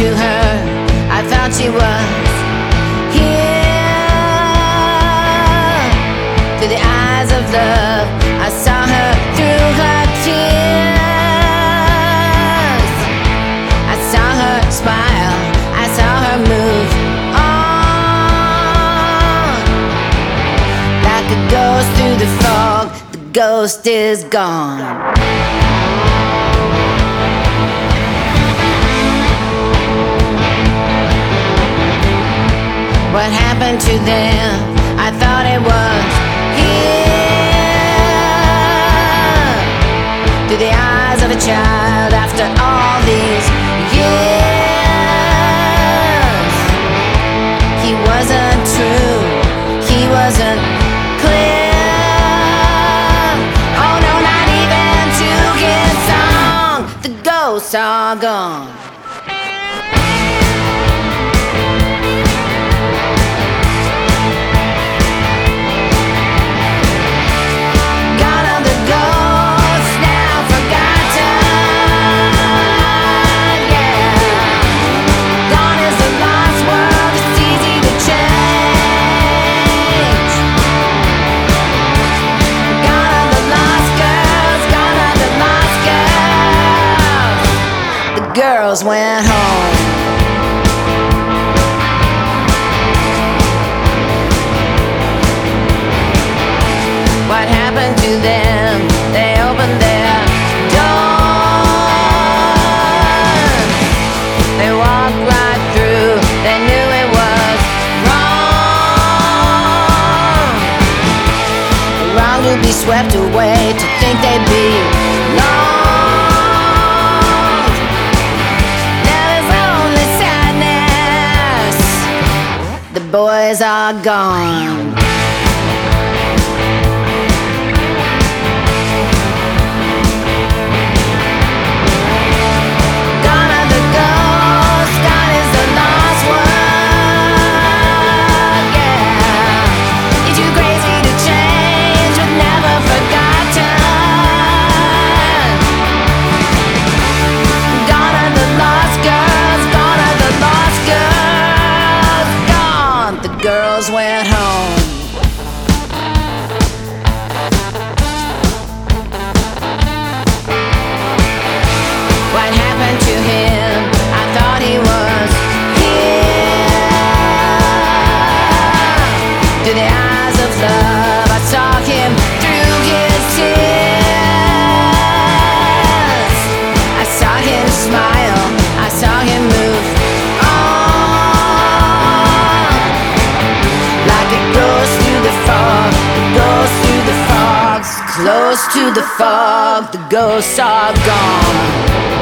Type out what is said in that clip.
to her, I thought she was here. Through the eyes of love, I saw her through her tears. I saw her smile, I saw her move on. Like a ghost through the fog, the ghost is gone. What happened to them? I thought it was here. Through the eyes of a child after all these years. He wasn't true, he wasn't clear. Oh no, not even to his song. The ghosts are gone. Girls went home. What happened to them? They opened their doors. They walked right through. They knew it was wrong. Wrong to be swept away, to think they'd be long. The boys are gone. Gone are the ghosts, gone is the lost word, yeah. You're too crazy to change, but never forgotten. Gone are the lost girls, gone are the lost girls. The girls went home. What happened to him? I thought he was here. Through the eyes of love, I saw him through his tears. I saw him smile, I saw him move on. Like it goes through the fog, it goes through the fog. Close to the fog, the ghosts are gone.